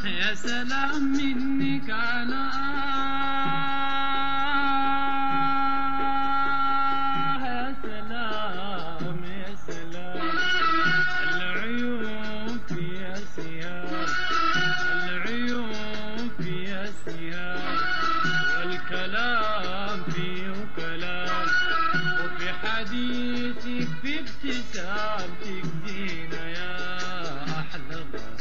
يا سلام منك أنا يا سلام يا سلام العيون فيها سهام العيون فيها سهام والكلام فيه كلام وفي حديثك في ابتسامتك زينة يا أحلى غرام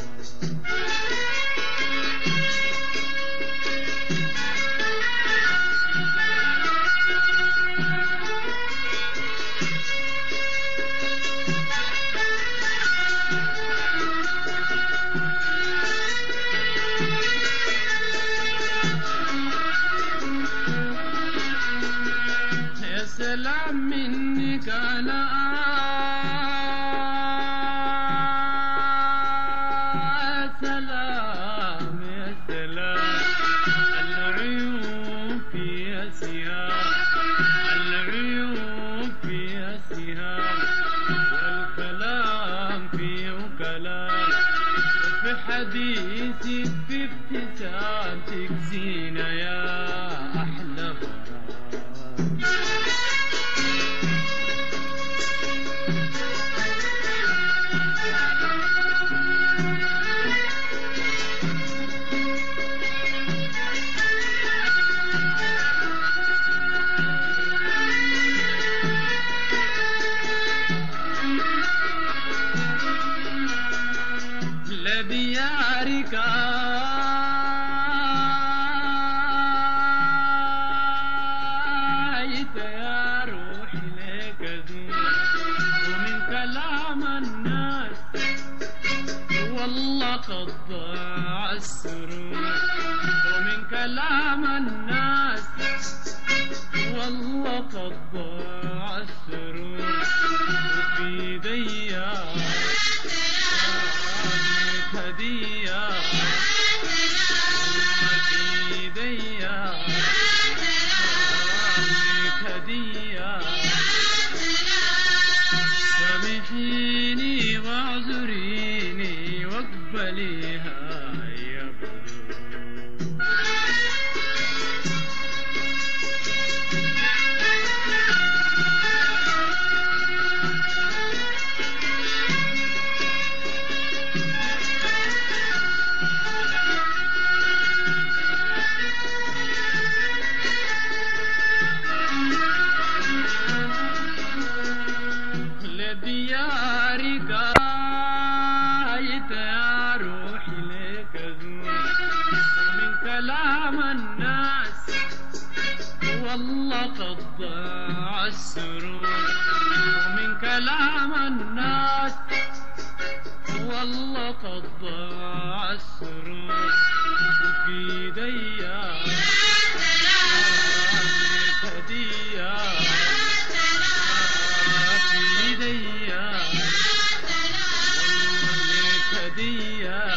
سلام منك أنا سلام يا سلام العيون فيها سهام العيون فيها سهام والكلام فيه كلام وفي حديثك في ابتسامتك زينة يا أحلى غرام لديارك آيت يا روحي لك زين ومن كلام الناس والله قد ضاع السرور ومن كلام الناس والله قد ضاع السرور وفي ديار هدية في ديا هدية سامحيني واعذريني واقبليها يا لديارك آيت يا روحي لك زور ومن كلام الناس والله قد ضاع السرور ومن كلام الناس والله قد ضاع السرور وفي ديار هدية في ديا هدية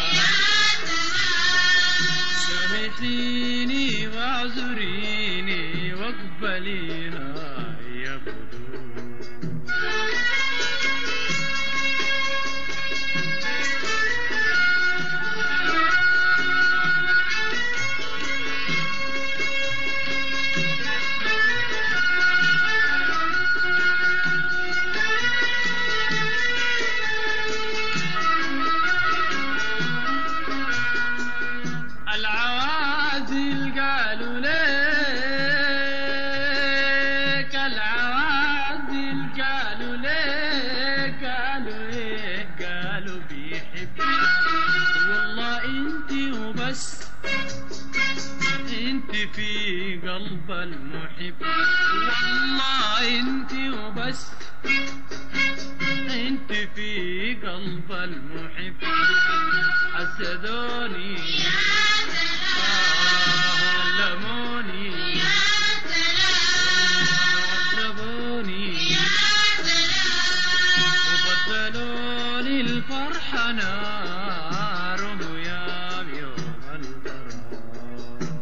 سامحيني واعذريني واقبليها يا بدور العوازل قالوا ليك العوازل قالوا ليك قالوا ايه قالوا بيحبك والله انت وبس انت في قلب المحب والله انت وبس انت في قلب المحب حسدوني لموني عذبوني وبدلوني الفرحة نار ويا يوم الغرام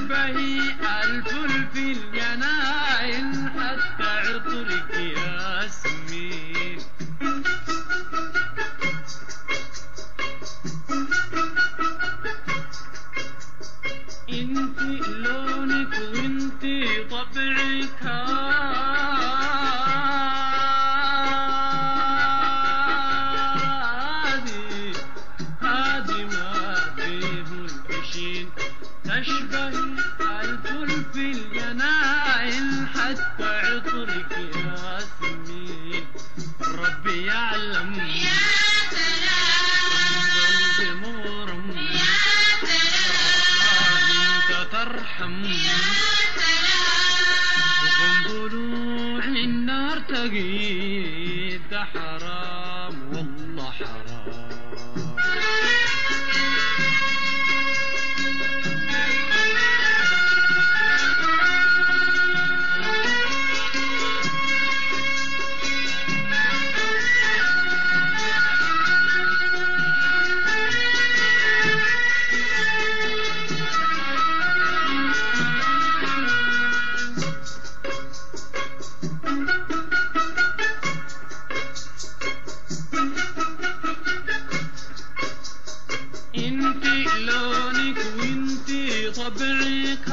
تشبهي الفل في الجناين حتى عطرك ياسمين. انتي لونك وانتي طبعك هادي ما فيه البشين. تشبهي الفل في الجناين حتى عطرك ياسمين. ربي يعلم يا سلام قلبي مغرم يا سلام انت ترحم يا سلام وفي ضلوع النار تقيد. ده حرام والله حرام. انتي لونك وانتي طبعك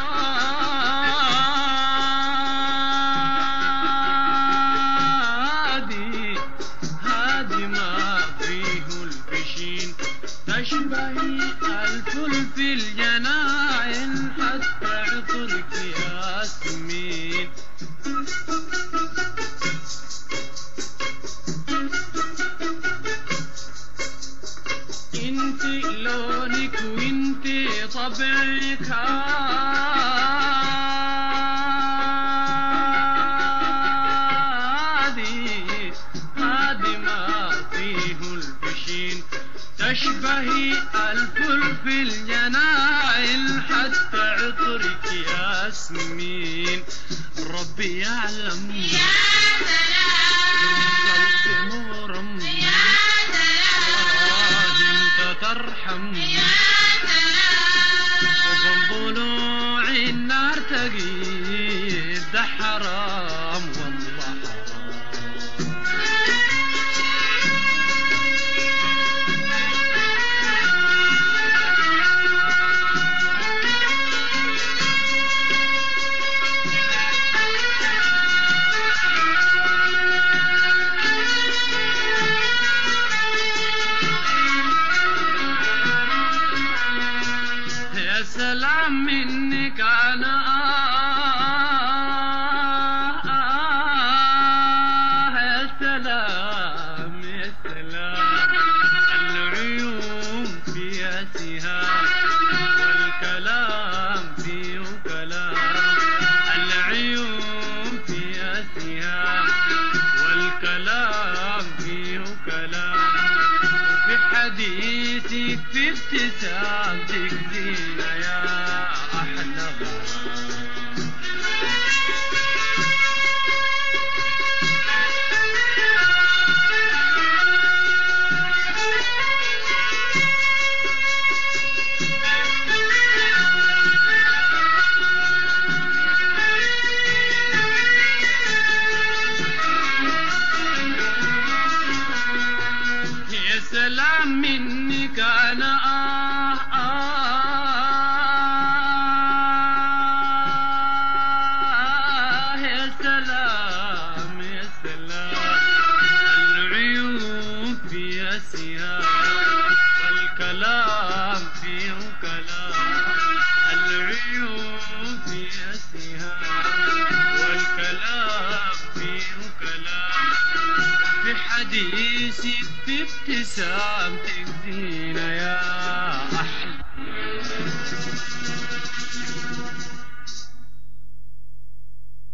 هادي ما فيه البشين. تشبهي الفل في الجناين حتى عطرك ياسمين. انتي لونك وانتي طبعك هادي ما فيه البشين. تشبهي الفل في الجناين حتى عطرك ياسمين. ربي يعلم يا سلام قلبي مغرم يا ترحم يا سلام وفي ضلوع النار تقيد. ده حرام والله حرام. يا سلام منك انا يا سلام يا سلام. العيون فيها سهام والكلام فيه كلام. العيون فيها سهام والكلام فيه كلام. وفي حديثك في ابتسامتك زينة يا أحلى غرام. يا سلام منك أنا يا سلام يا سلام. العيون فيها سهام والكلام فيه كلام. العيون فيها سهام والكلام فيه كلام. في حديثك في ابتسامتك زينة يا